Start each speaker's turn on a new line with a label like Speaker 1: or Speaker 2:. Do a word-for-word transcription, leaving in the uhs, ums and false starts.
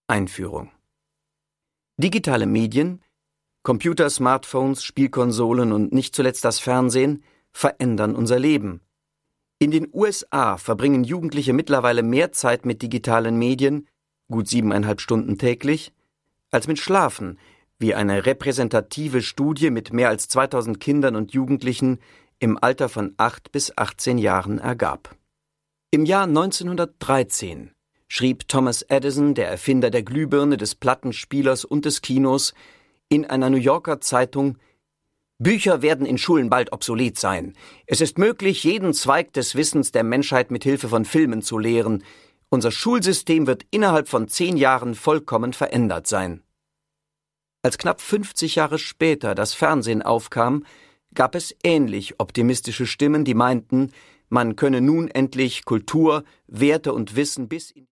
Speaker 1: Einführung. Digitale Medien, Computer, Smartphones, Spielkonsolen und nicht zuletzt das Fernsehen verändern unser Leben. In den U S A verbringen Jugendliche mittlerweile mehr Zeit mit digitalen Medien, gut siebeneinhalb Stunden täglich, als mit Schlafen, wie eine repräsentative Studie mit mehr als zweitausend Kindern und Jugendlichen im Alter von acht bis achtzehn Jahren ergab. Im Jahr neunzehnhundertdreizehn schrieb Thomas Edison, der Erfinder der Glühbirne, des Plattenspielers und des Kinos, in einer New Yorker Zeitung: Bücher werden in Schulen bald obsolet sein. Es ist möglich, jeden Zweig des Wissens der Menschheit mit Hilfe von Filmen zu lehren. Unser Schulsystem wird innerhalb von zehn Jahren vollkommen verändert sein. Als knapp fünfzig Jahre später das Fernsehen aufkam, gab es ähnlich optimistische Stimmen, die meinten, man könne nun endlich Kultur, Werte und Wissen bis in